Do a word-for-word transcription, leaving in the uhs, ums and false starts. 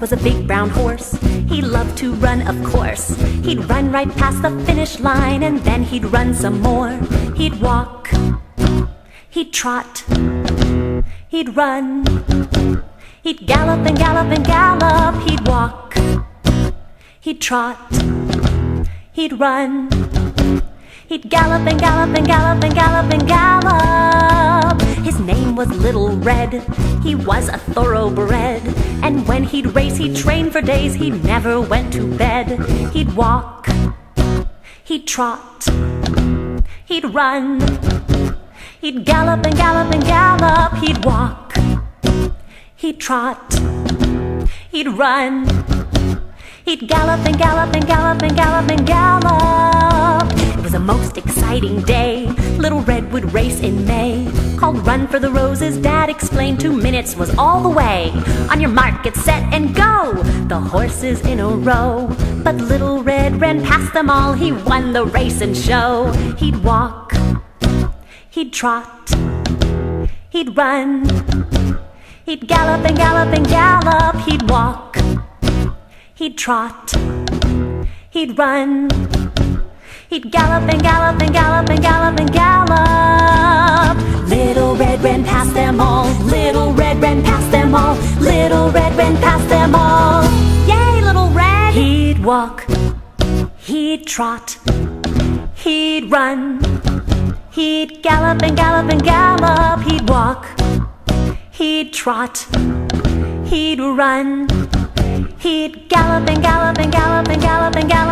was a big brown horse. He loved to run, of course. He'd run right past the finish line, and then he'd run some more. He'd walk, he'd trot, he'd run. He'd gallop and gallop and gallop. He'd walk, he'd trot, he'd run. He'd gallop and gallop and gallop and gallop and gallop. His name was Little Red. He was a thoroughbred. And when he'd race, he'd train for days. He never went to bed. He'd walk, he'd trot, he'd run. He'd gallop and gallop and gallop. He'd walk, he'd trot, he'd run. He'd gallop and gallop and gallop and gallop and gallop. It was a most exciting day. Little Red would race in May. Called Run for the Roses, Dad explained two minutes was all the way. On your mark, get set and go! The horses in a row. But Little Red ran past them all. He won the race and show. He'd walk, he'd trot, he'd run. He'd gallop and gallop and gallop. He'd walk, he'd trot, he'd run. He'd gallop and gallop and gallop and gallop and gallop. Little Red ran past them all. Little Red ran past them all. Little Red ran past them all. Yay, Little Red! He'd walk, he'd trot, he'd run. He'd gallop and gallop and gallop. He'd walk, he'd trot, he'd run. He'd gallop and gallop and gallop and gallop and gallop.